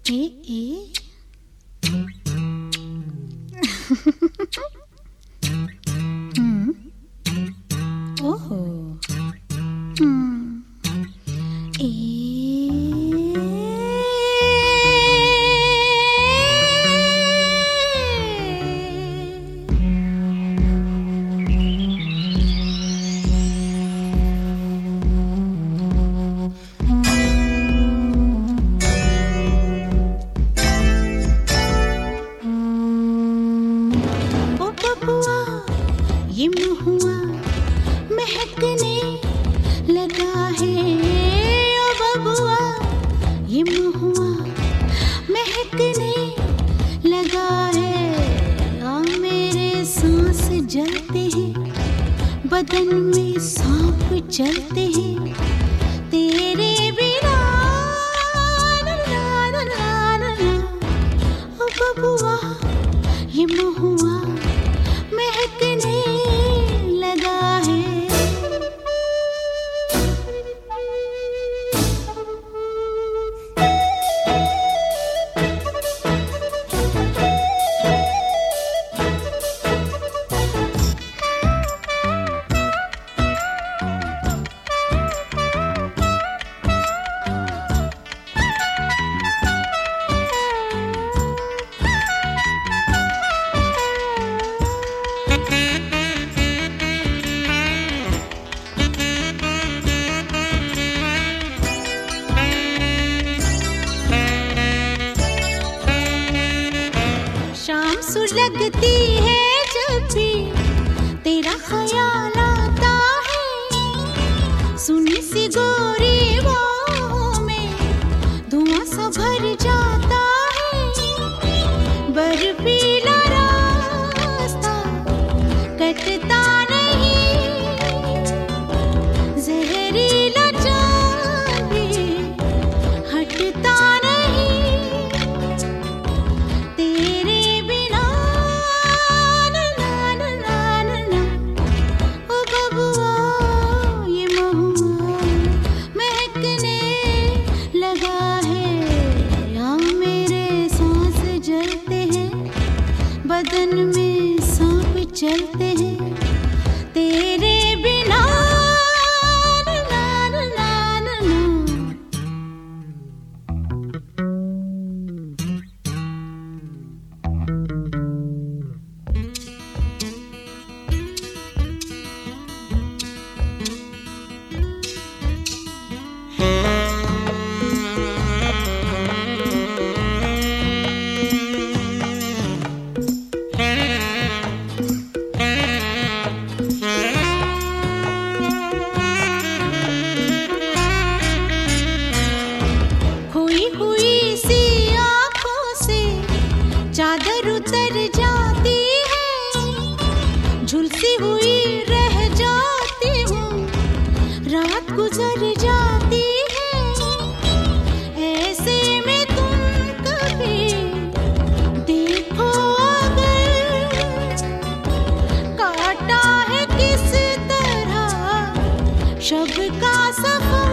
ए ए ओहो ये महुआ महकने लगा है ओ बबुआ, ये महुआ महकने लगा है। आ मेरे सांस जलते हैं, बदन में सांप चलते हैं, तेरे बिना ला ला ला ला ला। ओ बबुआ ये महुआ महकने लगा है। शाम सुलगती है जब भी तेरा ख्याल आता है, सुनी सी गोरी बाहों में धुआं सा भर जाता है। बर्फीला रास्ता कटता नहीं, जहरीला चांद भी हटता नहीं, तेरे बिना ला ला ला ला ला। ओ बबुआ ये महुआ महकने लगा है। आ मेरे सांस जलते हैं, बदन में सांप चलते हैं, तेरे बिना ला ला ला ला ला। चादर उतर जाती है, झुलसी हुई रह जाती हूँ, रात गुजर जाती है। ऐसे में तुम कभी देखो अगर, काटा है किस तरह शब का सफर,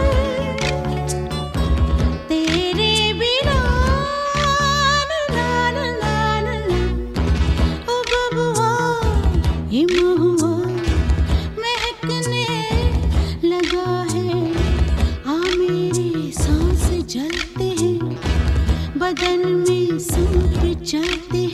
ये महुआ महकने लगा है। आ मेरे सांस जलते हैं, बदन में सांप चलते हैं।